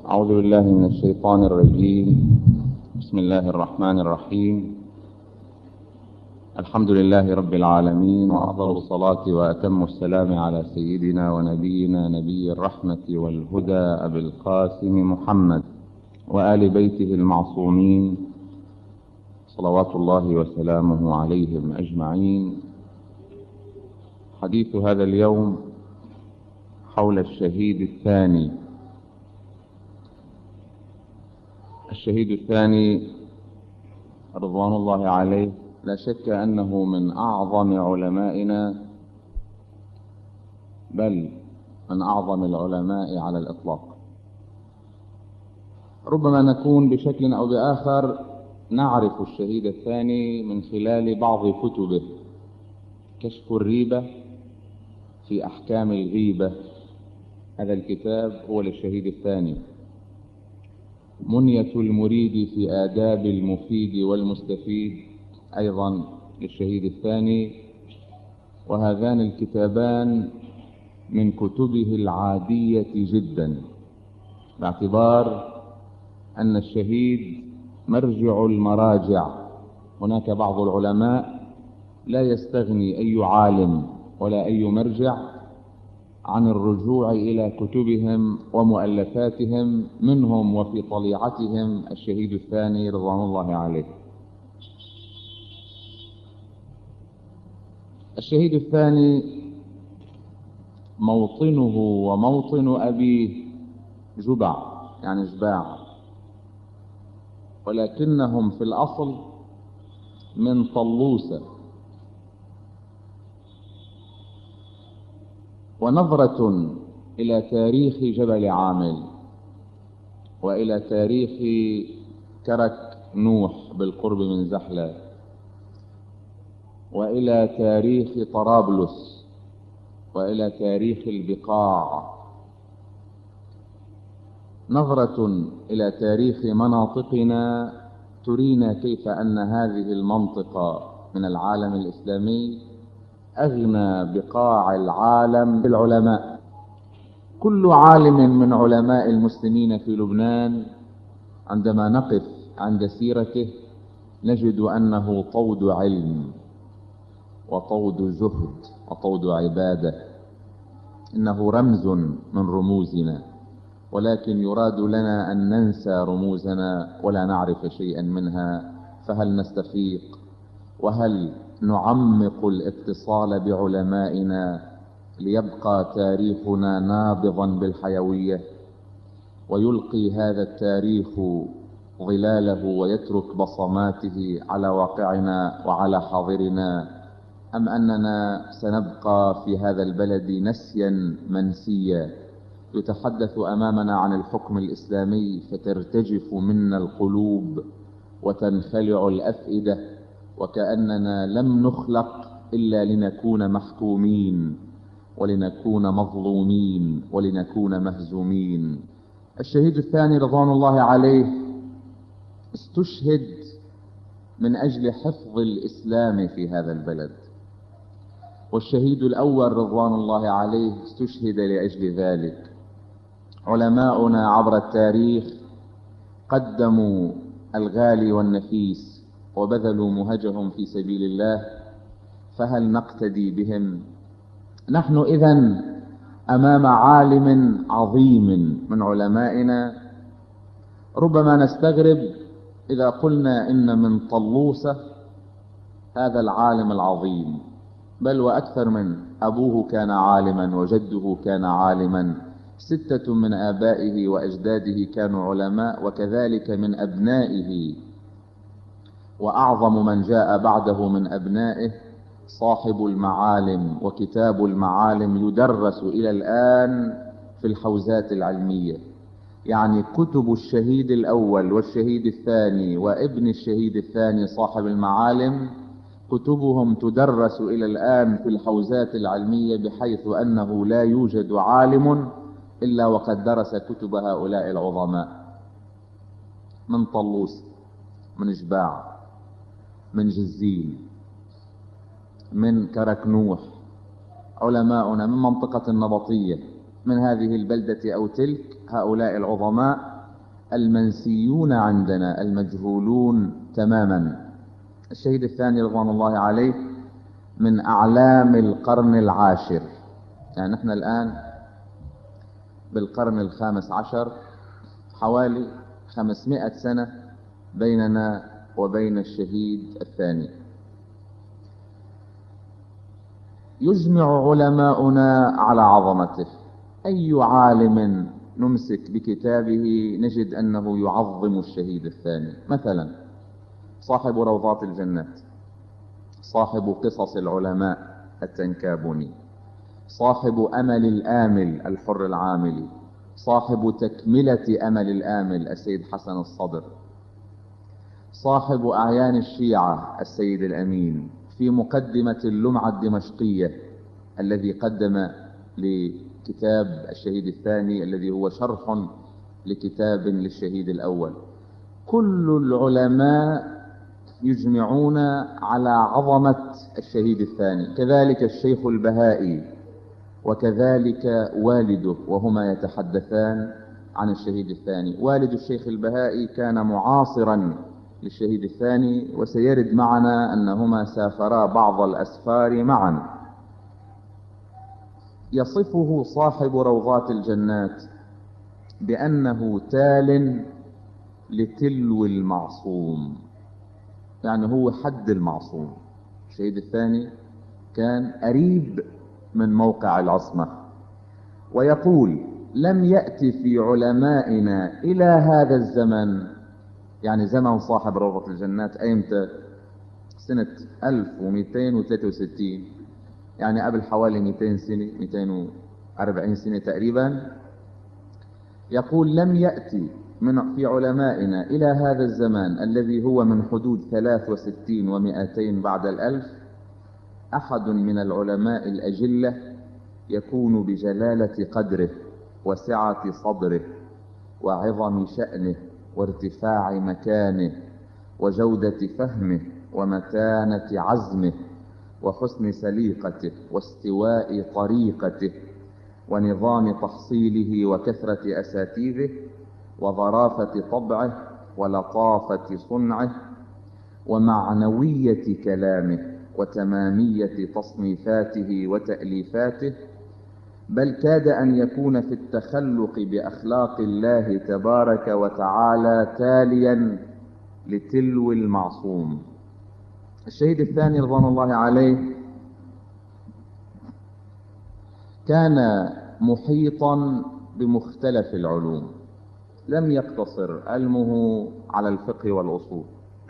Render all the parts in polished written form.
أعوذ بالله من الشيطان الرجيم. بسم الله الرحمن الرحيم. الحمد لله رب العالمين، وأفضل الصلاة وأتم السلام على سيدنا ونبينا نبي الرحمة والهدى أبي القاسم محمد وآل بيته المعصومين صلوات الله وسلامه عليهم أجمعين. حديث هذا اليوم حول الشهيد الثاني. الشهيد الثاني رضوان الله عليه لا شك أنه من أعظم علمائنا، بل من أعظم العلماء على الإطلاق. ربما نكون بشكل أو بآخر نعرف الشهيد الثاني من خلال بعض كتبه: كشف الريبة في أحكام الغيبة، هذا الكتاب هو للشهيد الثاني. منية المريد في آداب المفيد والمستفيد أيضا للشهيد الثاني. وهذان الكتابان من كتبه العادية جدا، باعتبار أن الشهيد مرجع المراجع. هناك بعض العلماء لا يستغني أي عالم ولا أي مرجع عن الرجوع إلى كتبهم ومؤلفاتهم، منهم وفي طليعتهم الشهيد الثاني رضوان الله عليه. الشهيد الثاني موطنه وموطن أبيه جبع، يعني جباع، ولكنهم في الأصل من طلوسة. ونظرة إلى تاريخ جبل عامل، وإلى تاريخ كرك نوح بالقرب من زحلة، وإلى تاريخ طرابلس، وإلى تاريخ البقاع، نظرة إلى تاريخ مناطقنا ترينا كيف أن هذه المنطقة من العالم الإسلامي أغنى بقاع العالم بالعلماء. كل عالم من علماء المسلمين في لبنان عندما نقف عند سيرته نجد أنه طود علم وطود زهد وطود عبادة، إنه رمز من رموزنا، ولكن يراد لنا أن ننسى رموزنا ولا نعرف شيئا منها. فهل نستفيق وهل نعمق الاتصال بعلمائنا ليبقى تاريخنا نابضا بالحيوية، ويلقي هذا التاريخ ظلاله ويترك بصماته على واقعنا وعلى حاضرنا، أم أننا سنبقى في هذا البلد نسيا منسيا يتحدث أمامنا عن الحكم الإسلامي فترتجف منا القلوب وتنخلع الأفئدة، وكأننا لم نخلق إلا لنكون محكومين ولنكون مظلومين ولنكون مهزومين. الشهيد الثاني رضوان الله عليه استشهد من أجل حفظ الإسلام في هذا البلد، والشهيد الأول رضوان الله عليه استشهد لأجل ذلك. علماؤنا عبر التاريخ قدموا الغالي والنفيس وبذلوا مهجهم في سبيل الله، فهل نقتدي بهم؟ نحن إذن أمام عالم عظيم من علمائنا. ربما نستغرب إذا قلنا إن من طلوسة هذا العالم العظيم، بل وأكثر من أبوه كان عالما وجده كان عالما، 6 من آبائه وأجداده كانوا علماء، وكذلك من أبنائه. وأعظم من جاء بعده من أبنائه صاحب المعالم، وكتاب المعالم يدرس إلى الآن في الحوزات العلمية. يعني كتب الشهيد الأول والشهيد الثاني وابن الشهيد الثاني صاحب المعالم كتبهم تدرس إلى الآن في الحوزات العلمية، بحيث أنه لا يوجد عالم إلا وقد درس كتب هؤلاء العظماء. من طلوس، من جباع، من جزين، من كرك نوح، علماؤنا من منطقة النبطية، من هذه البلدة أو تلك، هؤلاء العظماء المنسيون عندنا، المجهولون تماما. الشهيد الثاني رضوان الله عليه من أعلام القرن العاشر، يعني نحن الآن بالقرن الخامس عشر، حوالي 500 سنة بيننا وبين الشهيد الثاني. يجمع علماؤنا على عظمته. أي عالم نمسك بكتابه نجد أنه يعظم الشهيد الثاني. مثلا صاحب روضات الجنات، صاحب قصص العلماء التنكابوني، صاحب أمل الآمل الحر العاملي، صاحب تكملة أمل الآمل السيد حسن الصدر، صاحب أعيان الشيعة السيد الأمين، في مقدمة اللمعة الدمشقية الذي قدم لكتاب الشهيد الثاني الذي هو شرح لكتاب للشهيد الأول. كل العلماء يجمعون على عظمة الشهيد الثاني، كذلك الشيخ البهائي وكذلك والده، وهما يتحدثان عن الشهيد الثاني. والد الشيخ البهائي كان معاصرا للشهيد الثاني، وسيرد معنا أنهما سافرا بعض الأسفار معا. يصفه صاحب روضات الجنات بأنه تال لتلو المعصوم، يعني هو حد المعصوم. الشهيد الثاني كان قريب من موقع العصمة. ويقول: لم يأتي في علمائنا إلى هذا الزمن، يعني زمن صاحب روضة الجنات أيمتى؟ سنة 1263، يعني قبل حوالي 200 سنة، 240 سنة تقريبا. يقول: لم يأتي في علمائنا إلى هذا الزمان الذي هو من حدود 63 و200 بعد الألف أحد من العلماء الأجلة يكون بجلالة قدره وسعة صدره وعظم شأنه وارتفاع مكانه وجودة فهمه ومتانة عزمه وحسن سليقته واستواء طريقته ونظام تحصيله وكثرة أساتيذه وظرافة طبعه ولطافة صنعه ومعنوية كلامه وتمامية تصنيفاته وتأليفاته، بل كاد أن يكون في التخلق بأخلاق الله تبارك وتعالى تاليا لتلو المعصوم. الشهيد الثاني رضوان الله عليه كان محيطا بمختلف العلوم، لم يقتصر علمه على الفقه والأصول،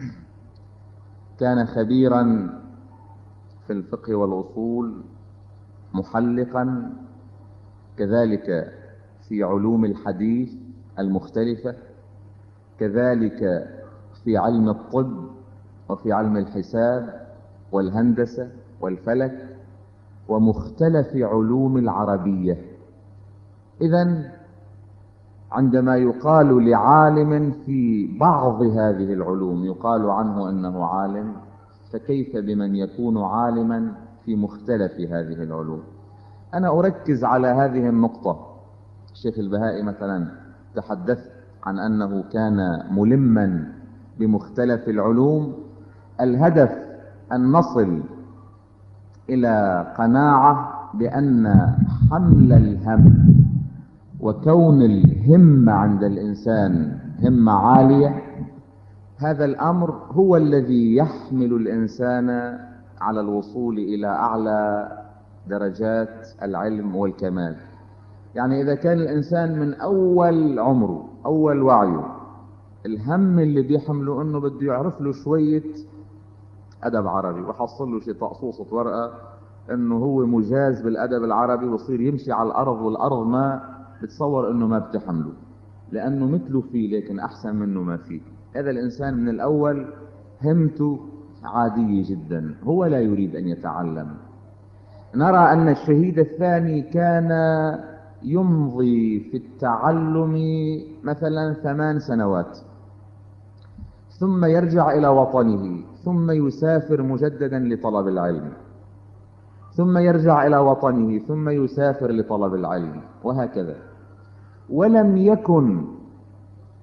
كان خبيرا في الفقه والأصول، محلقا كذلك في علوم الحديث المختلفة، كذلك في علم الطب وفي علم الحساب والهندسة والفلك ومختلف علوم العربية. إذن عندما يقال لعالم في بعض هذه العلوم يقال عنه أنه عالم، فكيف بمن يكون عالما في مختلف هذه العلوم؟ أنا أركز على هذه النقطة. الشيخ البهائي مثلا تحدث عن أنه كان ملما بمختلف العلوم. الهدف أن نصل إلى قناعة بأن حمل الهم وكون الهمة عند الإنسان همة عالية، هذا الأمر هو الذي يحمل الإنسان على الوصول إلى أعلى درجات العلم والكمال. يعني إذا كان الإنسان من أول عمره أول وعيه الهم اللي بيحمله أنه بده يعرف له شوية أدب عربي وحصل له شيء تقصوصة ورقة أنه هو مجاز بالأدب العربي ويصير يمشي على الأرض، والأرض ما بتصور أنه ما بتحمله لأنه مثله فيه لكن أحسن منه ما فيه. هذا الإنسان من الأول همته عادية جدا، هو لا يريد أن يتعلم. نرى أن الشهيد الثاني كان يمضي في التعلم مثلا 8 سنوات، ثم يرجع إلى وطنه، ثم يسافر مجددا لطلب العلم، ثم يرجع إلى وطنه، ثم يسافر لطلب العلم، وهكذا. ولم يكن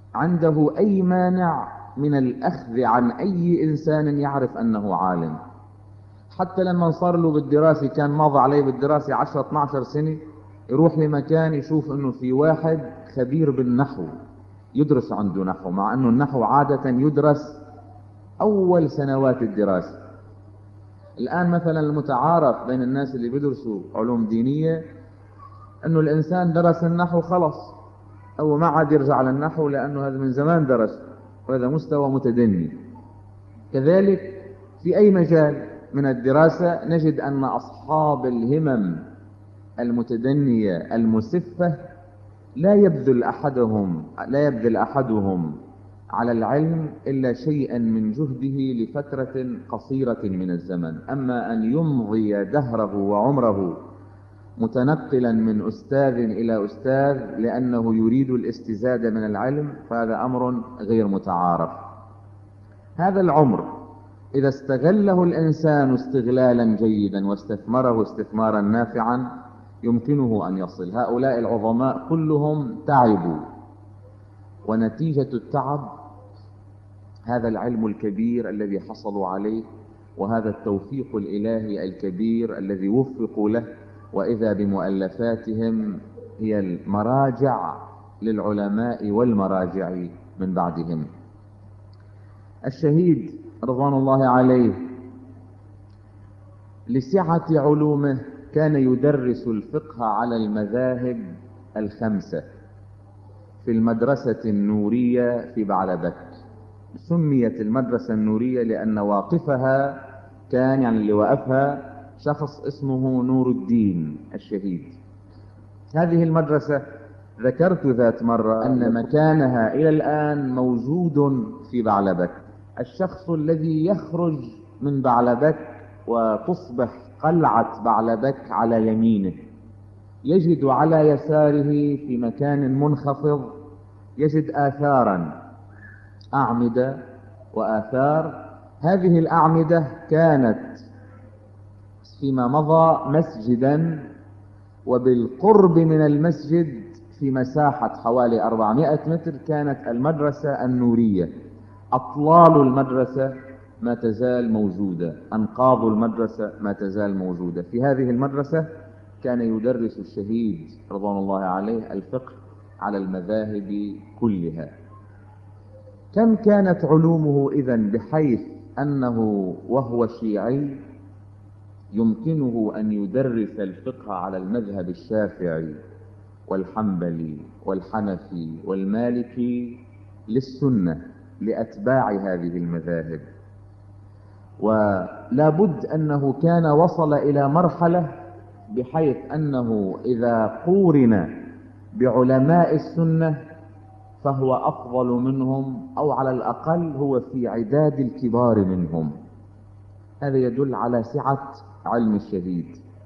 عنده أي مانع من الأخذ عن أي إنسان يعرف أنه عالم. حتى لما صار له بالدراسة، كان ماضي عليه بالدراسة 10-12 سنة، يروح لمكان يشوف أنه في واحد خبير بالنحو يدرس عنده نحو، مع أنه النحو عادة يدرس أول سنوات الدراسة. الآن مثلا المتعارف بين الناس اللي بيدرسوا علوم دينية أنه الإنسان درس النحو خلص، أو ما عاد يرجع للنحو لأنه هذا من زمان درس، وهذا مستوى متدني. كذلك في أي مجال من الدراسة نجد أن أصحاب الهمم المتدنية المسفة لا يبذل أحدهم على العلم إلا شيئا من جهده لفترة قصيرة من الزمن. أما أن يمضي دهره وعمره متنقلا من أستاذ إلى أستاذ لأنه يريد الاستزادة من العلم، فهذا أمر غير متعارف. هذا العمر إذا استغله الإنسان استغلالا جيدا واستثمره استثمارا نافعا يمكنه أن يصل. هؤلاء العظماء كلهم تعبوا، ونتيجة التعب هذا العلم الكبير الذي حصلوا عليه، وهذا التوفيق الإلهي الكبير الذي وفقوا له. وإذا بمؤلفاتهم هي المراجع للعلماء والمراجع من بعدهم. الشهيد رضوان الله عليه لسعة علومه كان يدرس الفقه على المذاهب الخمسة في المدرسة النورية في بعلبك. سميت المدرسة النورية لأن واقفها كان، يعني اللي وقفها، شخص اسمه نور الدين الشهيد. هذه المدرسة ذكرت ذات مرة أن مكانها إلى الآن موجود في بعلبك. الشخص الذي يخرج من بعلبك وتصبح قلعة بعلبك على يمينه يجد على يساره في مكان منخفض يجد آثارا، أعمدة وآثار. هذه الأعمدة كانت فيما مضى مسجدا، وبالقرب من المسجد في مساحة حوالي 400 متر كانت المدرسة النورية. أطلال المدرسة ما تزال موجودة، أنقاض المدرسة ما تزال موجودة. في هذه المدرسة كان يدرس الشهيد رضوان الله عليه الفقه على المذاهب كلها. كم كانت علومه إذن بحيث أنه وهو شيعي يمكنه أن يدرس الفقه على المذهب الشافعي والحنبلي والحنفي والمالكي للسنة لأتباع هذه المذاهب. ولا بد أنه كان وصل إلى مرحلة بحيث أنه إذا قورن بعلماء السنة فهو أفضل منهم، أو على الأقل هو في عداد الكبار منهم. هذا يدل على سعة علم الشهيد.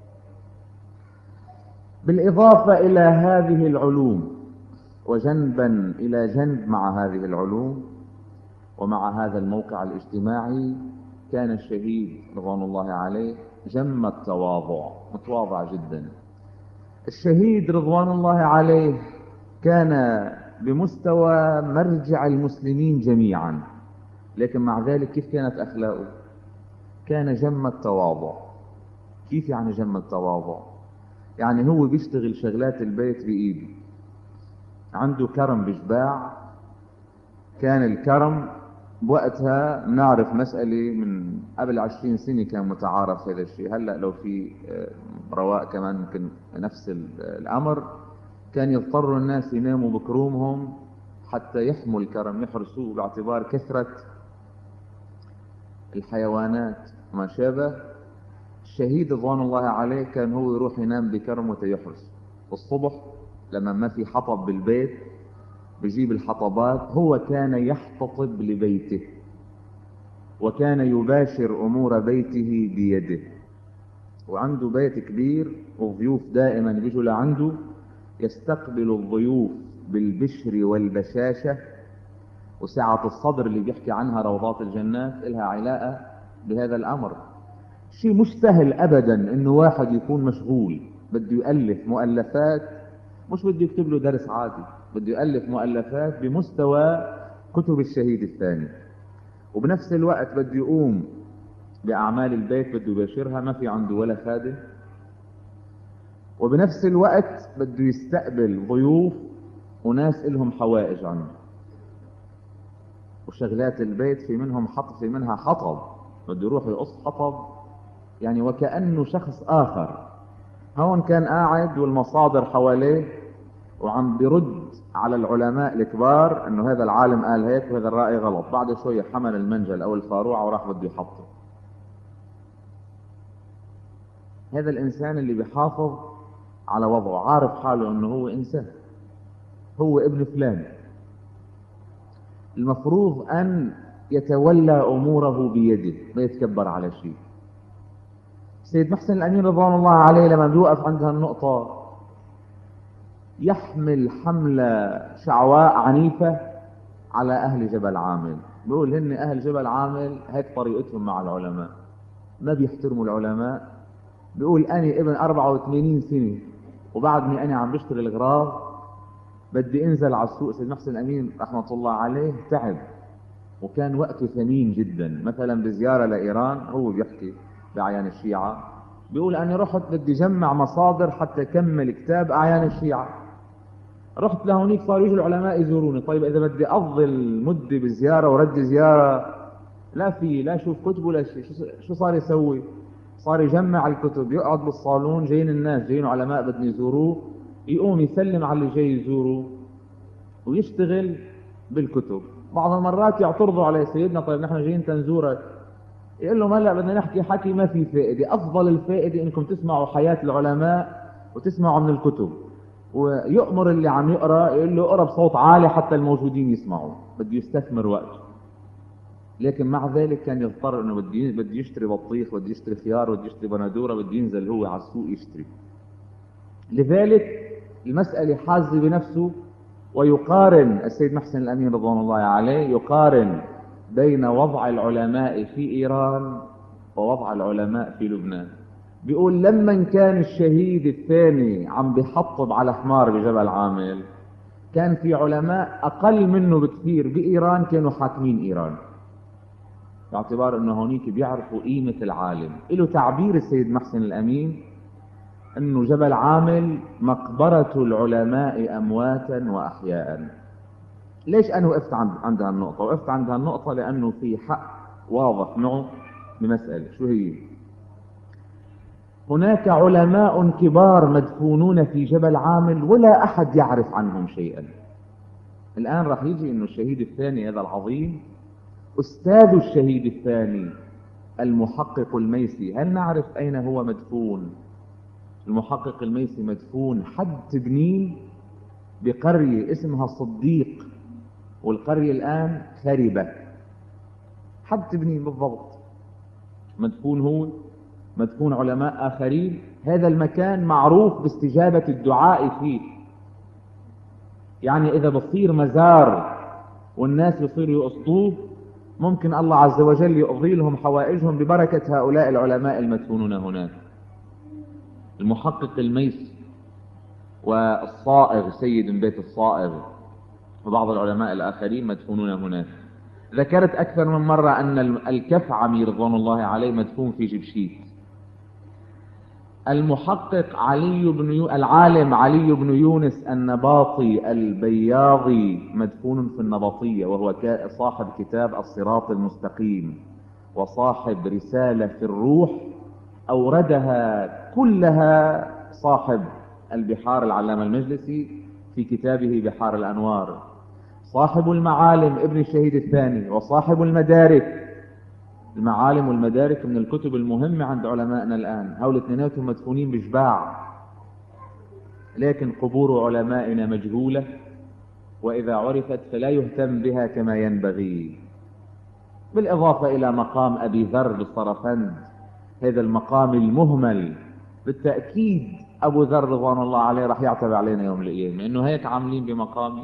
بالإضافة إلى هذه العلوم، وجنبا إلى جنب مع هذه العلوم ومع هذا الموقع الاجتماعي، كان الشهيد رضوان الله عليه جم التواضع، متواضع جدا. الشهيد رضوان الله عليه كان بمستوى مرجع المسلمين جميعا، لكن مع ذلك كيف كانت أخلاقه؟ كان جم التواضع. كيف يعني جم التواضع؟ يعني هو بيشتغل شغلات البيت بإيده، عنده كرم بجباع. كان الكرم بوقتها نعرف مسألة من قبل 20 سنة كان متعارف هذا الشيء. هلأ لو في رواق كمان ممكن نفس الأمر. كان يضطر الناس يناموا بكرومهم حتى يحموا الكرم، يحرسوه باعتبار كثرة الحيوانات وما شابه. الشهيد رضوان الله عليه كان هو يروح ينام بكرم ويحرس. الصبح لما ما في حطب بالبيت بيجيب الحطبات، هو كان يحتطب لبيته وكان يباشر أمور بيته بيده. وعنده بيت كبير والضيوف دائما بيجوا لعنده، يستقبل الضيوف بالبشر والبشاشة، وسعة الصدر اللي بيحكي عنها روضات الجنات لها علاقة بهذا الأمر. شيء مش سهل أبدا إنه واحد يكون مشغول بده يؤلف مؤلفات، مش بده يكتب له درس عادي، بده يؤلف مؤلفات بمستوى كتب الشهيد الثاني، وبنفس الوقت بده يقوم بأعمال البيت، بده يباشرها، ما في عنده ولا خادم، وبنفس الوقت بده يستقبل ضيوف وناس إلهم حوائج عنه. وشغلات البيت في منها حطب، بده يروح يقص حطب، يعني وكأنه شخص آخر. هون كان قاعد والمصادر حواليه وعم برد على العلماء الكبار انه هذا العالم قال هيك وهذا الرأي غلط. بعد شوية حمل المنجل او الفاروعة وراح بده يحطه. هذا الانسان اللي بيحافظ على وضعه، عارف حاله انه هو انسان، هو ابن فلان، المفروض ان يتولى اموره بيده، ما يتكبر على شيء. سيد محسن الامين رضوان الله عليه لما بيوقف عند هالنقطة يحمل حملة شعواء عنيفة على أهل جبل عامل. بيقول هن أهل جبل عامل هيك طريقتهم مع العلماء، ما بيحترموا العلماء. بيقول أنا ابن 84 سنة وبعدني أنا عم بشتري الغراض، بدي انزل على السوق. سيد محسن الأمين رحمة الله عليه تعب وكان وقته ثمين جدا. مثلا بزيارة لإيران هو بيحكي بأعيان الشيعة، بيقول أنا رحت بدي جمع مصادر حتى كمل كتاب أعيان الشيعة. رحت لهونيك صاروا يجوا العلماء يزوروني. طيب اذا بدي اقضي المده بزياره ورد زياره، لا شوف كتب ولا شيء. شو صار يسوي؟ صار يجمع الكتب، يقعد بالصالون، جايين الناس، جايين علماء بدهم يزوروه، يقوم يسلم على اللي جاي يزوروه ويشتغل بالكتب. بعض المرات يعترضوا عليه، سيدنا طيب نحن جايين تنزورك. يقول لهم هلا بدنا نحكي حكي ما في فائده، افضل الفائده انكم تسمعوا حياه العلماء وتسمعوا من الكتب. ويؤمر اللي عم يقرأ يقول له اقرأ بصوت عالي حتى الموجودين يسمعوا، بده يستثمر وقته. لكن مع ذلك كان يضطر انه بده يشتري بطيخ، بده يشتري خيار، بده يشتري بندوره، بده ينزل هو على السوق يشتري. لذلك المسألة حازة بنفسه. ويقارن السيد محسن الأمين رضوان الله عليه، يقارن بين وضع العلماء في إيران ووضع العلماء في لبنان. بيقول لما كان الشهيد الثاني عم بيحطب على حمار بجبل عامل، كان في علماء أقل منه بكثير بإيران كانوا حاكمين إيران، باعتبار أنه هونيك بيعرفوا قيمة العالم. له تعبير السيد محسن الأمين أنه جبل عامل مقبرة العلماء أمواتا وأحياء. ليش أنا وقفت عند هالنقطة؟ وقفت عند هالنقطة لأنه في حق واضح معه بمسألة. شو هي؟ هناك علماء كبار مدفونون في جبل عامل ولا أحد يعرف عنهم شيئا. الآن راح يجي أنه الشهيد الثاني هذا العظيم، أستاذ الشهيد الثاني المحقق الميسي، هل نعرف أين هو مدفون؟ المحقق الميسي مدفون حد تبنين بقرية اسمها الصديق، والقرية الآن خربة. حد تبنين بالضبط مدفون هو، مدفون علماء آخرين. هذا المكان معروف باستجابة الدعاء فيه. يعني إذا بصير مزار والناس يصيروا يقصدوه، ممكن الله عز وجل يقضي لهم حوائجهم ببركة هؤلاء العلماء المدفونون هناك. المحقق الميسي والصائغ سيد من بيت الصائغ وبعض العلماء الآخرين مدفونون هناك. ذكرت أكثر من مرة أن الكفعمي رضوان الله عليه مدفون في جبشيت. المحقق العالم علي بن يونس النباطي البياضي مدفون في النبطية، وهو صاحب كتاب الصراط المستقيم وصاحب رسالة في الروح أوردها كلها صاحب البحار العلامة المجلسي في كتابه بحار الأنوار. صاحب المعالم ابن الشهيد الثاني وصاحب المدارك. المعالم والمدارك من الكتب المهمة عند علمائنا الآن. هؤلاء الاثنيناتهم مدفونين بجباع، لكن قبور علمائنا مجهولة، وإذا عرفت فلا يهتم بها كما ينبغي. بالإضافة إلى مقام أبي ذر بالصرفند، هذا المقام المهمل. بالتأكيد أبو ذر رضوان الله عليه راح يعتب علينا يوم القيامة إنه هيك عاملين بمقامي.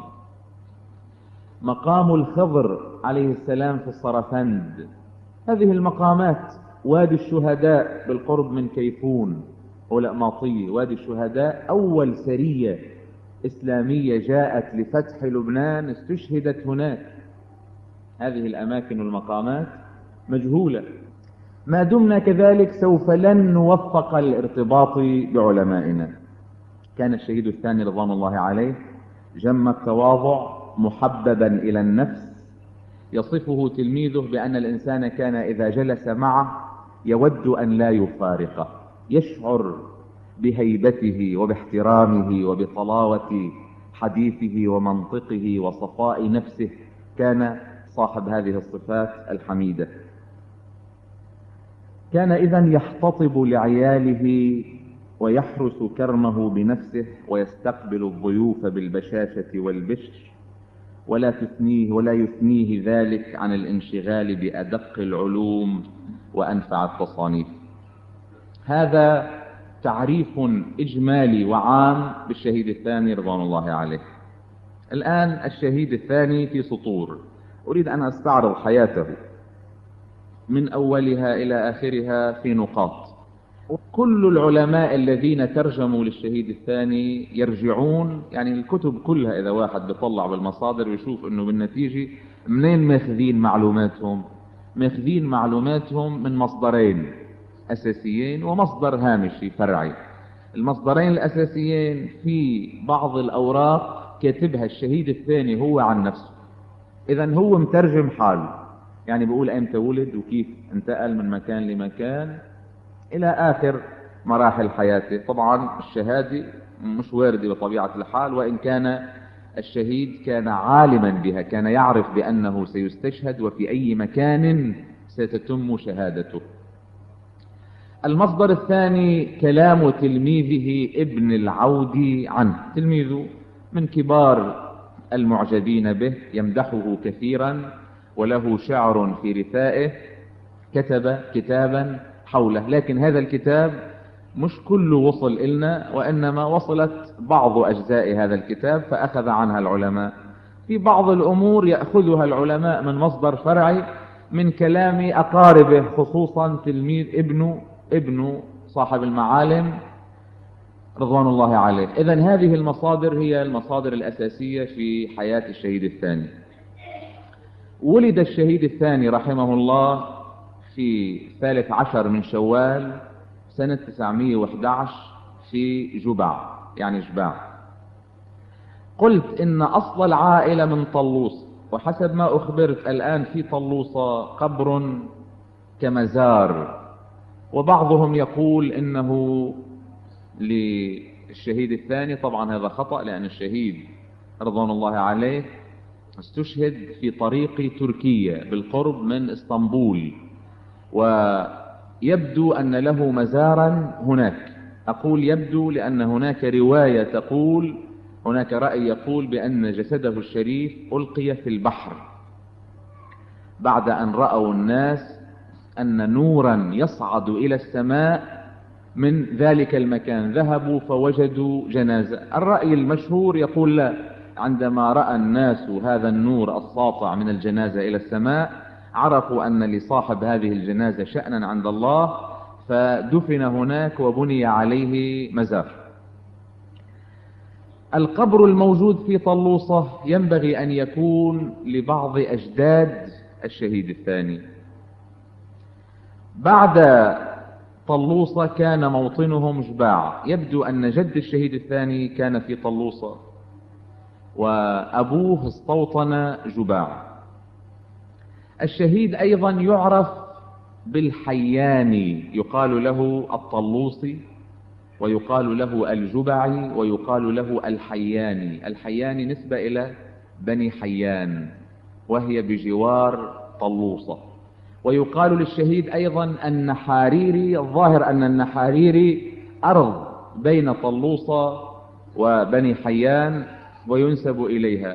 مقام الخضر عليه السلام في الصرفند. هذه المقامات. وادي الشهداء بالقرب من كيفون ولأماطية. وادي الشهداء أول سرية إسلامية جاءت لفتح لبنان استشهدت هناك. هذه الأماكن والمقامات مجهولة. ما دمنا كذلك سوف لن نوفق الارتباط بعلمائنا. كان الشهيد الثاني رضوان الله عليه جم التواضع محببا إلى النفس. يصفه تلميذه بأن الإنسان كان إذا جلس معه يود أن لا يفارقه، يشعر بهيبته وباحترامه وبطلاوة حديثه ومنطقه وصفاء نفسه. كان صاحب هذه الصفات الحميدة. كان إذن يحتطب لعياله ويحرس كرمه بنفسه ويستقبل الضيوف بالبشاشة والبشر، ولا يثنيه ذلك عن الانشغال بأدق العلوم وأنفع التصانيف. هذا تعريف إجمالي وعام بالشهيد الثاني رضوان الله عليه. الآن الشهيد الثاني في سطور، أريد أن أستعرض حياته من أولها إلى آخرها في نقاط. كل العلماء الذين ترجموا للشهيد الثاني يرجعون، يعني الكتب كلها إذا واحد بيطلع بالمصادر ويشوف أنه بالنتيجة منين ماخذين معلوماتهم من مصدرين أساسيين ومصدر هامشي فرعي. المصدرين الأساسيين في بعض الأوراق كاتبها الشهيد الثاني هو عن نفسه، إذن هو مترجم حاله، يعني بيقول أمتى ولد وكيف انتقل من مكان لمكان إلى آخر مراحل حياته. طبعا الشهادة مش واردة بطبيعة الحال، وإن كان الشهيد كان عالما بها، كان يعرف بأنه سيستشهد وفي أي مكان ستتم شهادته. المصدر الثاني كلام تلميذه ابن العودي عنه. تلميذه من كبار المعجبين به، يمدحه كثيرا وله شعر في رثائه، كتب كتابا حوله، لكن هذا الكتاب مش كله وصل إلنا، وإنما وصلت بعض أجزاء هذا الكتاب فأخذ عنها العلماء. في بعض الأمور يأخذها العلماء من مصدر فرعي من كلام أقاربه، خصوصا تلميذ ابن صاحب المعالم رضوان الله عليه. إذن هذه المصادر هي المصادر الأساسية في حياة الشهيد الثاني. ولد الشهيد الثاني رحمه الله في 13 من شوال سنة 911 في جبع، يعني جباع. قلت إن أصل العائلة من طلوس، وحسب ما أخبرت الآن في طلوسة قبر كمزار، وبعضهم يقول إنه للشهيد الثاني. طبعا هذا خطأ، لأن الشهيد رضوان الله عليه استشهد في طريق تركيا بالقرب من اسطنبول، ويبدو أن له مزارا هناك. أقول يبدو لأن هناك رواية تقول، هناك رأي يقول بأن جسده الشريف ألقي في البحر بعد أن رأوا الناس أن نورا يصعد إلى السماء من ذلك المكان، ذهبوا فوجدوا جنازة. الرأي المشهور يقول لا، عندما رأى الناس هذا النور الساطع من الجنازة إلى السماء عرفوا أن لصاحب هذه الجنازة شأنا عند الله، فدفن هناك وبني عليه مزار. القبر الموجود في طلوسة ينبغي أن يكون لبعض أجداد الشهيد الثاني. بعد طلوسة كان موطنهم جباع، يبدو أن جد الشهيد الثاني كان في طلوسة وأبوه استوطن جباع. الشهيد أيضا يعرف بالحياني، يقال له الطلوسي ويقال له الجبعي ويقال له الحياني. الحياني نسبة إلى بني حيان وهي بجوار طلوسة. ويقال للشهيد أيضا النحاريري، الظاهر أن النحاريري أرض بين طلوسة وبني حيان وينسب إليها.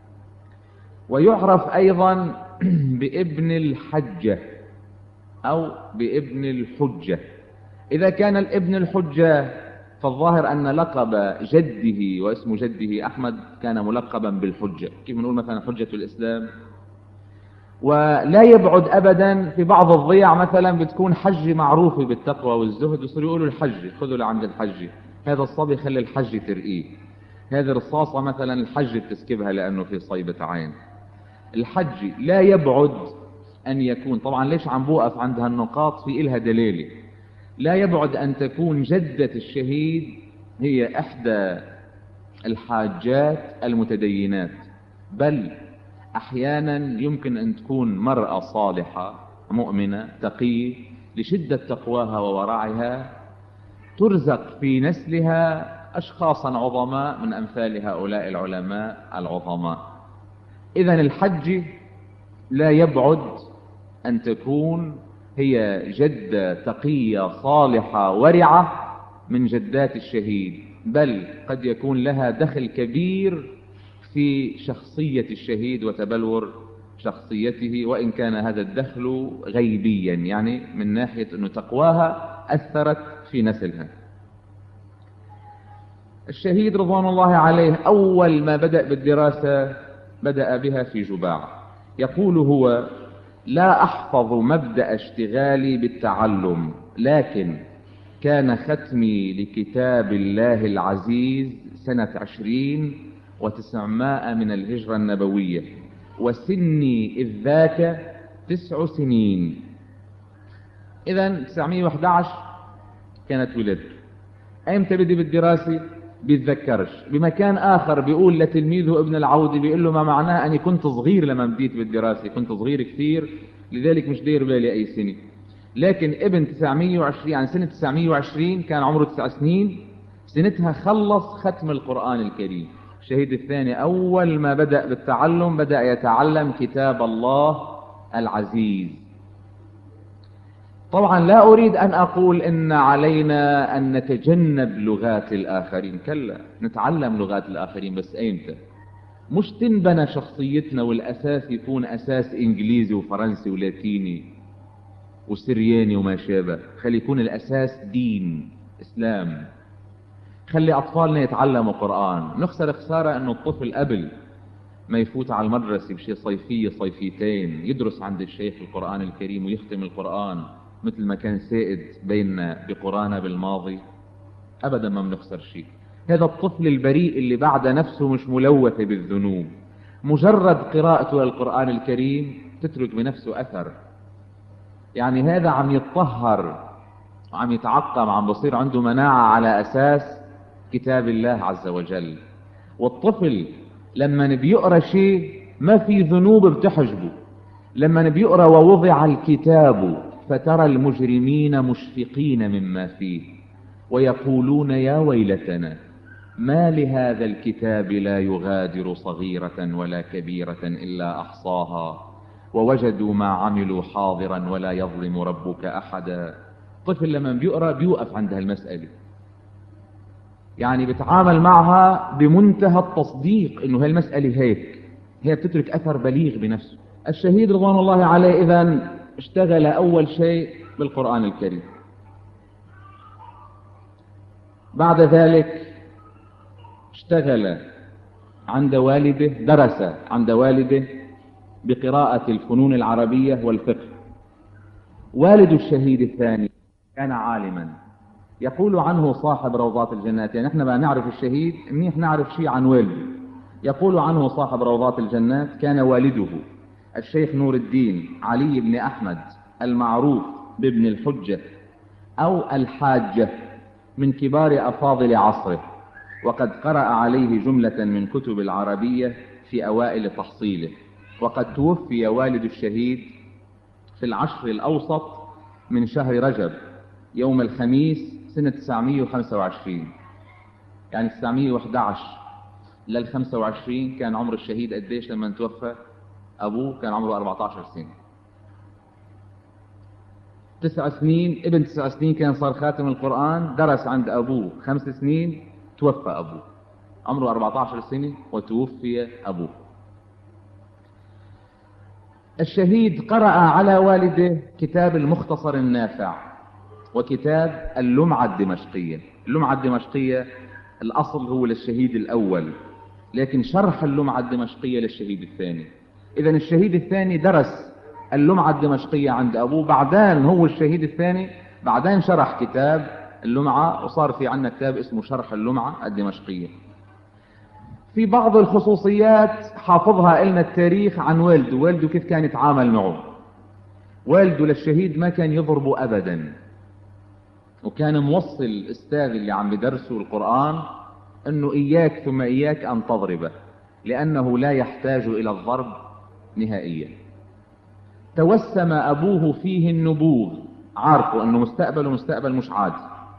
ويعرف أيضا بابن الحجة أو بابن الحجة. إذا كان الابن الحجة فالظاهر أن لقب جده واسم جده أحمد كان ملقبا بالحجة، كيف نقول مثلا حجة الإسلام. ولا يبعد أبدا في بعض الضيع مثلا بتكون حج معروفة بالتقوى والزهد، يصيروا يقولوا الحج، خذوا لعند الحج، هذا الصبي خلي الحج ترقيه. هذه الرصاصة مثلا الحج بتسكبها لأنه في صيبة عين. الحج لا يبعد أن يكون، طبعا ليش عم بوقف عند هالنقاط؟ في إلها دليل. لا يبعد أن تكون جدة الشهيد هي إحدى الحاجات المتدينات، بل أحيانا يمكن أن تكون مرأة صالحة مؤمنة تقية لشدة تقواها وورعها ترزق في نسلها أشخاصا عظماء من أمثال هؤلاء العلماء العظماء. إذن الحج لا يبعد أن تكون هي جدة تقية صالحة ورعة من جدات الشهيد، بل قد يكون لها دخل كبير في شخصية الشهيد وتبلور شخصيته، وإن كان هذا الدخل غيبيا، يعني من ناحية أنه تقواها أثرت في نسلها. الشهيد رضوان الله عليه أول ما بدأ بالدراسة بدأ بها في جباع. يقول هو: لا أحفظ مبدأ اشتغالي بالتعلم، لكن كان ختمي لكتاب الله العزيز سنة 20 و900 من الهجرة النبوية، وسني إذ ذاك 9 سنين. إذن 911 كانت ولدت. أيمتى بدي بالدراسة؟ بيتذكرش. بمكان آخر بيقول لتلميذه ابن العودي، بيقول له: ما معناه أني كنت صغير لما بديت بالدراسة، كنت صغير كثير، لذلك مش داير بالي أي سنة. لكن ابن 920 يعني سنة 920 كان عمره 9 سنين، سنتها خلص ختم القرآن الكريم. الشهيد الثاني أول ما بدأ بالتعلم بدأ يتعلم كتاب الله العزيز. طبعا لا أريد أن أقول إن علينا أن نتجنب لغات الآخرين، كلا، نتعلم لغات الآخرين، بس أيمتى؟ مش تنبنى شخصيتنا والأساس يكون أساس إنجليزي وفرنسي ولاتيني وسرياني وما شابه. خلي يكون الأساس دين إسلام. خلي أطفالنا يتعلموا قرآن. نخسر خسارة أنه الطفل قبل ما يفوت على المدرسة بشي صيفية صيفيتين يدرس عند الشيخ القرآن الكريم ويختم القرآن مثل ما كان سائد بيننا بقرانا بالماضي. أبدا ما بنخسر شيء. هذا الطفل البريء اللي بعد نفسه مش ملوثة بالذنوب، مجرد قراءته للقرآن الكريم تترك بنفسه أثر. يعني هذا عم يتطهر وعم يتعقم، عم بصير عنده مناعة على أساس كتاب الله عز وجل. والطفل لما بيقرأ شيء ما في ذنوب بتحجبه، لما بيقرأ ووضع الكتاب فترى المجرمين مشفقين مما فيه ويقولون يا ويلتنا ما لهذا الكتاب لا يغادر صغيرة ولا كبيرة إلا أحصاها ووجدوا ما عملوا حاضرا ولا يظلم ربك أحدا. طفل لما بيقرأ بيوقف عند هالمسألة، يعني بتعامل معها بمنتهى التصديق انه هالمسألة هيك، هي بتترك اثر بليغ بنفسه. الشهيد رضوان الله عليه اذن اشتغل اول شيء بالقرآن الكريم. بعد ذلك اشتغل عند والده، درس عند والده بقراءة الفنون العربية والفقه. والد الشهيد الثاني كان عالما، يقول عنه صاحب روضات الجنات، يعني احنا بقى نعرف الشهيد منيح نعرف شيء عن والده. يقول عنه صاحب روضات الجنات: كان والده الشيخ نور الدين علي بن أحمد المعروف بابن الحجة أو الحاجة من كبار أفاضل عصره، وقد قرأ عليه جملة من كتب العربية في أوائل تحصيله. وقد توفي والد الشهيد في العشر الأوسط من شهر رجب يوم الخميس سنة 925، يعني 911 لل 25. كان عمر الشهيد قديش لما توفى أبوه؟ كان عمره 14 سنة. 9 سنين، ابن 9 سنين كان صار خاتم القرآن، درس عند أبوه 5 سنين، توفى أبوه عمره 14 سنة وتوفي أبوه. الشهيد قرأ على والده كتاب المختصر النافع وكتاب اللمعة الدمشقية. اللمعة الدمشقية الأصل هو للشهيد الأول، لكن شرح اللمعة الدمشقية للشهيد الثاني. إذن الشهيد الثاني درس اللمعة الدمشقية عند أبوه، بعدين هو الشهيد الثاني بعدين شرح كتاب اللمعة، وصار في عنا كتاب اسمه شرح اللمعة الدمشقية. في بعض الخصوصيات حافظها لنا التاريخ عن والده كيف كان يتعامل معه. والده للشهيد ما كان يضربه أبدا، وكان موصل الأستاذ اللي عم بدرسه القرآن أنه إياك ثم إياك أن تضربه، لأنه لا يحتاج إلى الضرب نهائيا. توسم أبوه فيه النبوغ، عارفه أنه مستقبل مش عادي.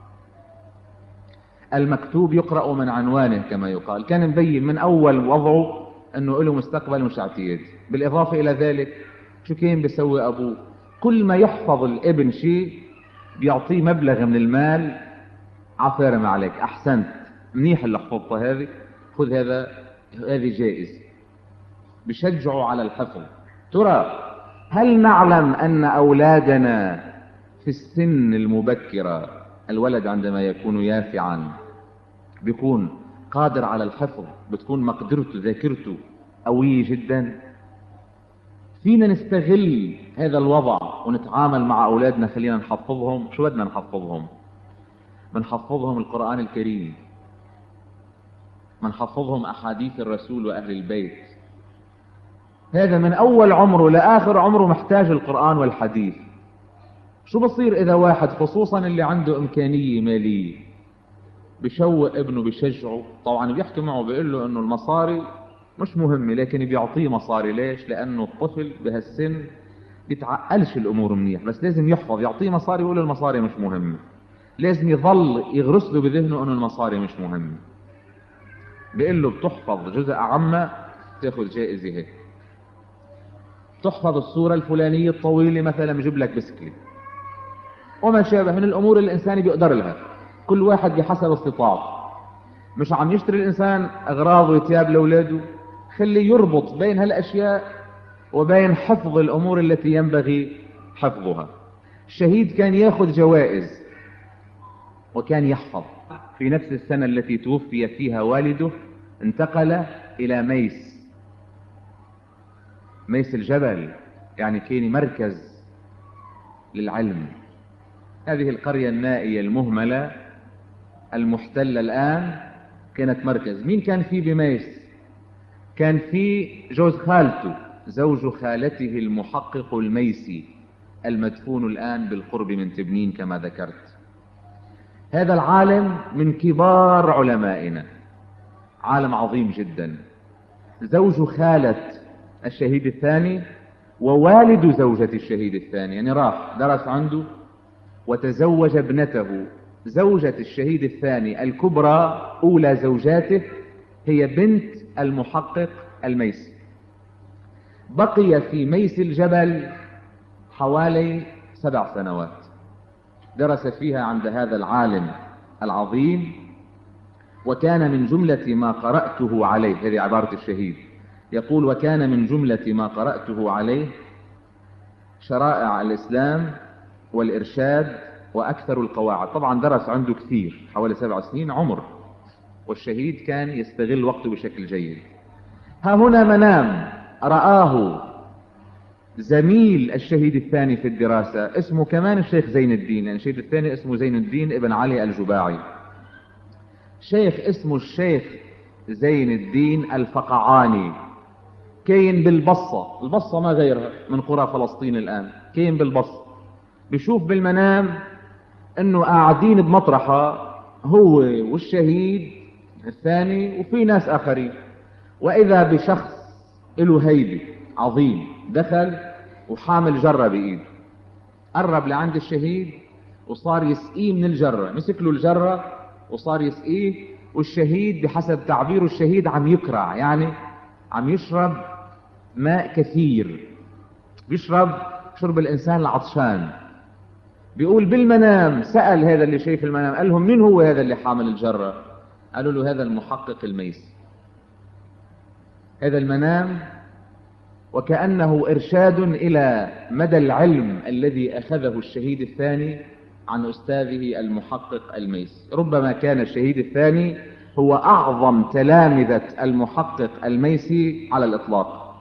المكتوب يقرأ من عنوانه كما يقال، كان مبين من أول وضعه أنه له مستقبل مش اعتيادي. بالإضافة إلى ذلك شو كان بيسوي أبوه؟ كل ما يحفظ الابن شيء بيعطيه مبلغ من المال. عفارة ما عليك، أحسنت، منيح اللي حفظتها هذه، خذ هذا، هذه جائز. بشجعوا على الحفظ. ترى هل نعلم أن أولادنا في السن المبكرة، الولد عندما يكون يافعا بيكون قادر على الحفظ، بتكون مقدرته ذاكرته قوية جدا. فينا نستغل هذا الوضع ونتعامل مع أولادنا. خلينا نحفظهم. شو بدنا نحفظهم؟ بنحفظهم القرآن الكريم، بنحفظهم أحاديث الرسول وأهل البيت. هذا من أول عمره لآخر عمره محتاج القرآن والحديث. شو بصير إذا واحد خصوصا اللي عنده إمكانية مالية بشوق ابنه، بشجعه، طبعا بيحكي معه بيقول له إنه المصاري مش مهمة، لكن بيعطيه مصاري. ليش؟ لأنه الطفل بهالسن بيتعقلش الأمور منيح، بس لازم يحفظ. يعطيه مصاري ويقول المصاري مش مهمة، لازم يظل يغرس له بذهنه إنه المصاري مش مهمة. بيقول له بتحفظ جزء عامة تاخذ جائزة هيك، تحفظ السورة الفلانية الطويلة مثلا بجيب لك بسكليت، وما شابه من الأمور اللي الإنسان بيقدر لها، كل واحد بحسب استطاعته. مش عم يشتري الإنسان أغراض وثياب لأولاده، خليه يربط بين هالأشياء وبين حفظ الأمور التي ينبغي حفظها. الشهيد كان ياخذ جوائز وكان يحفظ. في نفس السنة التي توفي فيها والده انتقل إلى ميس الجبل، يعني كان مركز للعلم. هذه القرية النائية المهملة المحتلة الآن كانت مركز. مين كان فيه بميس؟ كان فيه جوز خالته، زوج خالته المحقق الميسي المدفون الآن بالقرب من تبنين كما ذكرت. هذا العالم من كبار علمائنا، عالم عظيم جدا، زوج خالة الشهيد الثاني ووالد زوجة الشهيد الثاني، يعني راح درس عنده وتزوج ابنته. زوجة الشهيد الثاني الكبرى أولى زوجاته هي بنت المحقق الميسي. بقي في ميس الجبل حوالي 7 سنوات، درس فيها عند هذا العالم العظيم. وكان من جملة ما قرأته عليه، هذه عبارة الشهيد، يقول: وكان من جملة ما قرأته عليه شرائع الإسلام والإرشاد وأكثر القواعد. طبعا درس عنده كثير، حوالي 7 سنين عمر، والشهيد كان يستغل وقته بشكل جيد. ها هنا منام رآه زميل الشهيد الثاني في الدراسة، اسمه كمان الشيخ زين الدين، يعني الشهيد الثاني اسمه زين الدين ابن علي الجباعي. شيخ اسمه الشيخ زين الدين الفقعاني، كاين بالبصة، البصة ما غيرها من قرى فلسطين الآن، كاين بالبصة. بيشوف بالمنام انه قاعدين بمطرحة هو والشهيد الثاني وفي ناس آخرين، وإذا بشخص له هيبة عظيم دخل وحامل جرة بإيده، قرب لعند الشهيد وصار يسقيه من الجرة، مسك له الجرة وصار يسقيه. والشهيد بحسب تعبير الشهيد عم يكرع، يعني عم يشرب ماء كثير، بيشرب شرب الإنسان العطشان. بيقول بالمنام سأل هذا اللي شايف المنام، قال لهم: مين هو هذا اللي حامل الجرة؟ قالوا له: هذا المحقق الميسي. هذا المنام وكأنه إرشاد إلى مدى العلم الذي أخذه الشهيد الثاني عن أستاذه المحقق الميسي. ربما كان الشهيد الثاني هو أعظم تلامذة المحقق الميسي على الإطلاق.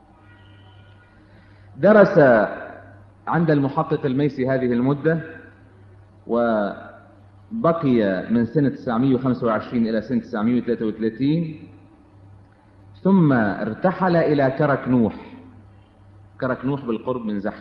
درس عند المحقق الميسي هذه المدة، وبقي من سنة 925 إلى سنة 933 ثم ارتحل إلى كرك نوح. كرك نوح بالقرب من زحل،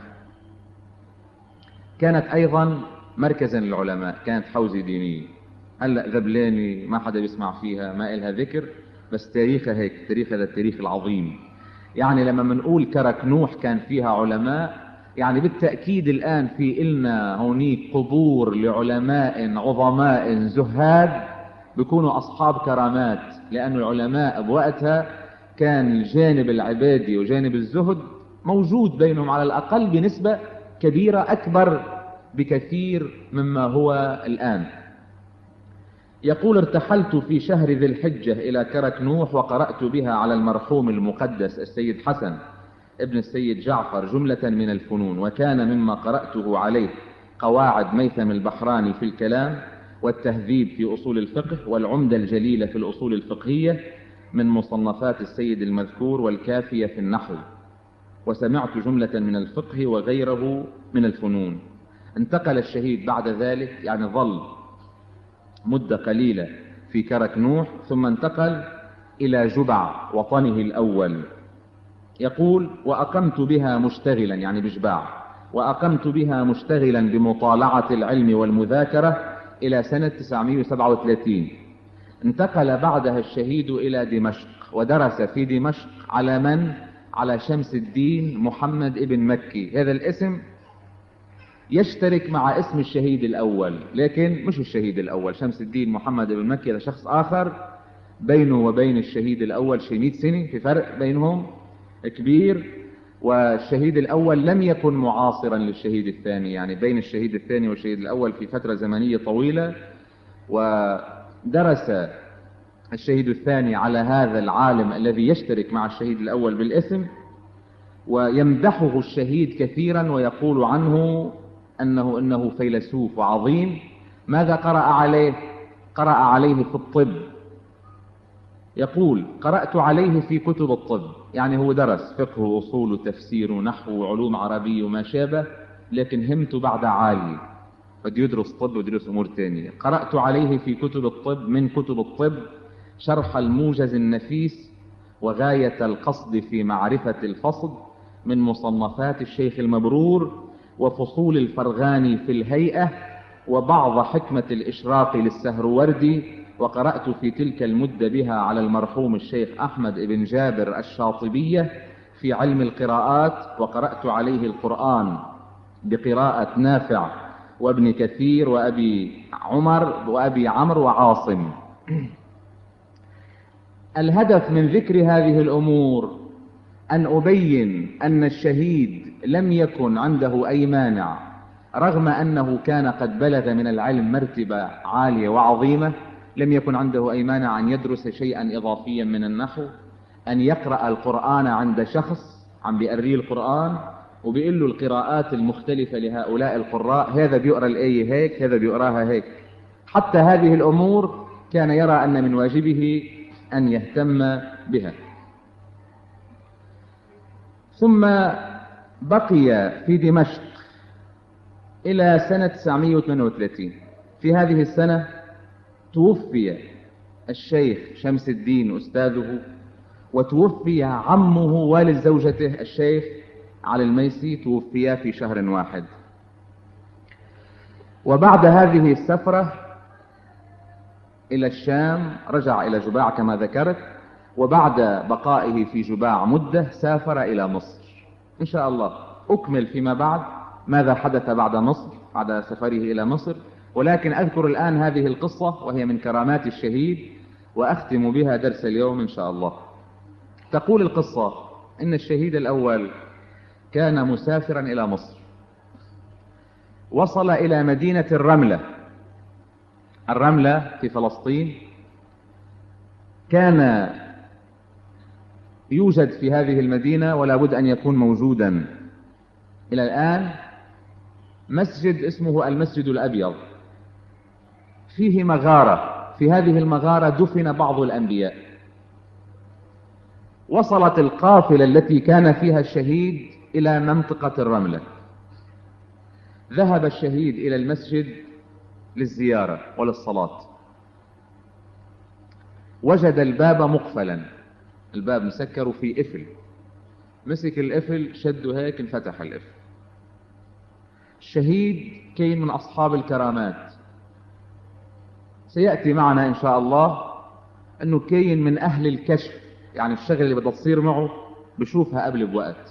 كانت أيضا مركزا للعلماء، كانت حوزة دينية. هلأ ذبلاني ما حدا بيسمع فيها، ما إلها ذكر، بس تاريخها هيك، تاريخ هذا التاريخ العظيم. يعني لما منقول كرك نوح كان فيها علماء، يعني بالتأكيد الآن في إلنا هونيك قبور لعلماء عظماء زهاد بيكونوا أصحاب كرامات، لأن العلماء بوقتها كان الجانب العبادي وجانب الزهد موجود بينهم على الأقل بنسبة كبيرة، أكبر بكثير مما هو الآن. يقول: ارتحلت في شهر ذي الحجة إلى كرك نوح، وقرأت بها على المرحوم المقدس السيد حسن ابن السيد جعفر جملة من الفنون، وكان مما قرأته عليه قواعد ميثم البحراني في الكلام، والتهذيب في أصول الفقه، والعمدة الجليلة في الأصول الفقهية من مصنفات السيد المذكور، والكافية في النحو. وسمعت جملة من الفقه وغيره من الفنون. انتقل الشهيد بعد ذلك، يعني ظل مدة قليلة في كرك نوح، ثم انتقل إلى جبع وطنه الأول. يقول: وأقمت بها مشتغلا، يعني بجباع، وأقمت بها مشتغلا بمطالعة العلم والمذاكرة إلى سنة 937. انتقل بعدها الشهيد إلى دمشق، ودرس في دمشق على من؟ على شمس الدين محمد ابن مكي. هذا الاسم يشترك مع اسم الشهيد الأول، لكن مش الشهيد الأول. شمس الدين محمد ابن مكي هذا شخص آخر، بينه وبين الشهيد الأول شي 100 سنة، في فرق بينهم كبير. والشهيد الأول لم يكن معاصرا للشهيد الثاني، يعني بين الشهيد الثاني والشهيد الأول في فترة زمنية طويلة. ودرس الشهيد الثاني على هذا العالم الذي يشترك مع الشهيد الأول بالاسم، ويمدحه الشهيد كثيرا ويقول عنه إنه فيلسوف وعظيم. ماذا قرأ عليه؟ قرأ عليه في الطب. يقول: قرأت عليه في كتب الطب، يعني هو درس فقه وأصول وتفسير ونحو وعلوم عربية وما شابه، لكن همته بعد عالي، بده يدرس طب ويدرس أمور تانية. قرأت عليه في كتب الطب، من كتب الطب شرح الموجز النفيس، وغاية القصد في معرفة الفصد، من مصنفات الشيخ المبرور، وفصول الفرغاني في الهيئة، وبعض حكمة الإشراق للسهروردي. وقرأت في تلك المدة بها على المرحوم الشيخ أحمد بن جابر الشاطبية في علم القراءات. وقرأت عليه القرآن بقراءة نافع وابن كثير وأبي عمرو وعاصم. الهدف من ذكر هذه الأمور أن أبين أن الشهيد لم يكن عنده أي مانع، رغم أنه كان قد بلغ من العلم مرتبة عالية وعظيمة، لم يكن عنده أي مانع أن يدرس شيئا إضافيا من النحو، أن يقرأ القرآن عند شخص عم بيقريه القرآن وبيقول له القراءات المختلفة لهؤلاء القراء، هذا بيقرأ الآية هيك، هذا بيقراها هيك. حتى هذه الأمور كان يرى أن من واجبه أن يهتم بها. ثم بقي في دمشق إلى سنة 938. في هذه السنة توفي الشيخ شمس الدين أستاذه، وتوفي عمه والد زوجته الشيخ علي الميسي، توفيا في شهر واحد. وبعد هذه السفرة إلى الشام رجع إلى جباع كما ذكرت، وبعد بقائه في جباع مدة سافر إلى مصر. إن شاء الله أكمل فيما بعد ماذا حدث بعد مصر، بعد سفره إلى مصر، ولكن أذكر الآن هذه القصة وهي من كرامات الشهيد، وأختم بها درس اليوم إن شاء الله. تقول القصة إن الشهيد الأول كان مسافرا إلى مصر، وصل إلى مدينة الرملة في فلسطين. كان يوجد في هذه المدينة، ولا بد أن يكون موجودا إلى الآن، مسجد اسمه المسجد الأبيض، فيه مغارة. في هذه المغارة دفن بعض الأنبياء. وصلت القافلة التي كان فيها الشهيد إلى منطقة الرملة. ذهب الشهيد إلى المسجد الباب مسكر وفي قفل، مسك القفل شده هيك انفتح القفل. الشهيد كين من أصحاب الكرامات، سيأتي معنا إن شاء الله أنه كين من أهل الكشف، يعني الشغلة اللي بدها تصير معه بشوفها قبل بوقت.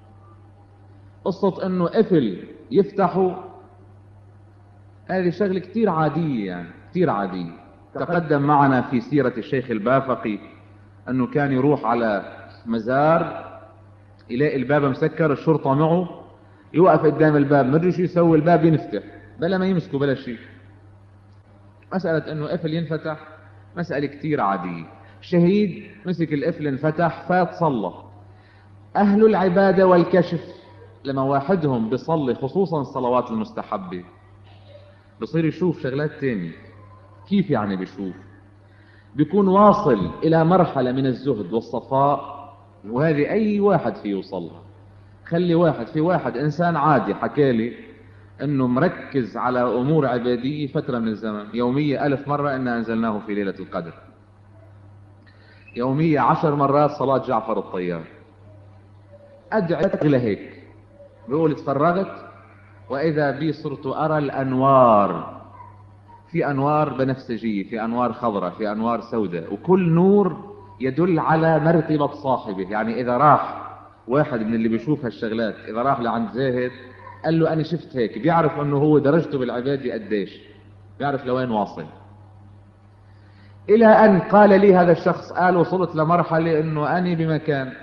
قصة أنه قفل يفتحه هذه شغلة كتير عادية، يعني كتير عادية. تقدم معنا في سيرة الشيخ البافقي أنه كان يروح على مزار يلاقي الباب مسكر، الشرطة معه، يوقف قدام الباب مدري شو يسوي، الباب ينفتح بلا ما يمسكه بلا شيء. مسألة أنه قفل ينفتح مسألة كتير عادية. شهيد مسك القفل انفتح فات صلى. أهل العبادة والكشف لما واحدهم بيصلي خصوصا الصلوات المستحبة بصير يشوف شغلات تانية. كيف يعني بيشوف؟ بيكون واصل إلى مرحلة من الزهد والصفاء، وهذه أي واحد فيه يوصلها. خلي واحد، في واحد إنسان عادي حكالي أنه مركز على أمور عبادية فترة من الزمن، يومية 1000 مرة إنا أنزلناه في ليلة القدر، يومية 10 مرات صلاة جعفر الطيار، أدعي لهيك. بيقول اتفرغت وإذا بي صرت أرى الأنوار، في أنوار بنفسجية، في أنوار خضراء، في أنوار سوداء، وكل نور يدل على مرتبة صاحبه. يعني إذا راح واحد من اللي بيشوف هالشغلات، إذا راح لعند زاهد قال له أنا شفت هيك، بيعرف أنه هو درجته بالعبادة قديش، بيعرف لوين واصل. إلى أن قال لي هذا الشخص، قال وصلت لمرحلة أنه أنا بمكان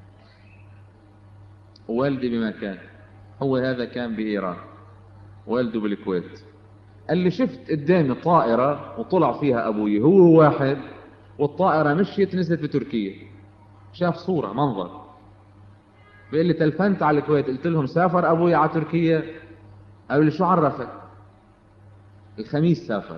والدي بمكان، هو هذا كان بإيران والده بالكويت، قال لي شفت قدامي طائرة وطلع فيها أبوي هو واحد، والطائرة مشيت نزلت بتركيا. شاف صورة منظر، بيقول لي تلفنت على الكويت قلت لهم سافر أبوي على تركيا، قالوا لي شو عرفك؟ الخميس سافر.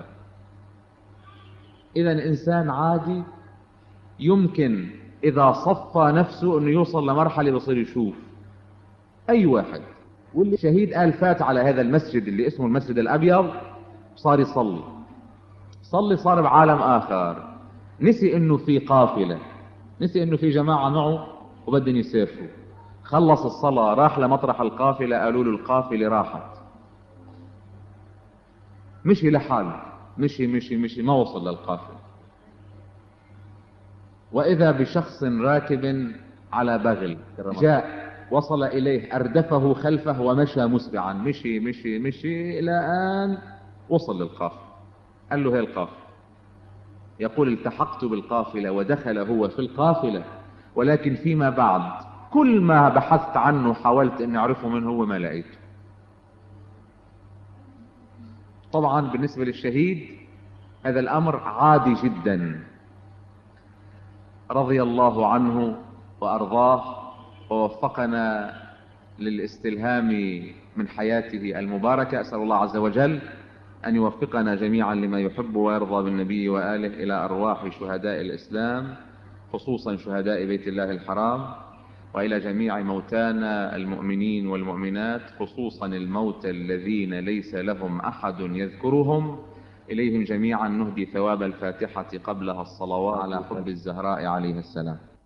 إذا إنسان عادي يمكن إذا صفى نفسه أنه يوصل لمرحلة بصير يشوف أي واحد. واللي شهيد قال فات على هذا المسجد اللي اسمه المسجد الأبيض، صار يصلي صار بعالم آخر، نسي أنه في قافلة، نسي أنه في جماعة معه وبدهم يسافروا. خلص الصلاة راح لمطرح القافلة، قالوا له القافلة راحت. مشي لحاله، مشي ما وصل للقافلة، وإذا بشخص راكب على بغل جاء وصل إليه أردفه خلفه ومشى مسرعا، مشي إلى أن وصل للقافلة. قال له هي القافلة. يقول التحقت بالقافلة ودخل هو في القافلة، ولكن فيما بعد كل ما بحثت عنه حاولت أن أعرفه من هو ما لقيته. طبعا بالنسبة للشهيد هذا الأمر عادي جدا، رضي الله عنه وأرضاه ووفقنا للاستلهام من حياته المباركة. أسأل الله عز وجل أن يوفقنا جميعا لما يحب ويرضى بالنبي وآله، إلى أرواح شهداء الإسلام خصوصا شهداء بيت الله الحرام، وإلى جميع موتانا المؤمنين والمؤمنات خصوصا الموتى الذين ليس لهم أحد يذكرهم. إليهم جميعا نهدي ثواب الفاتحة قبلها الصلوات على حب الزهراء عليه السلام.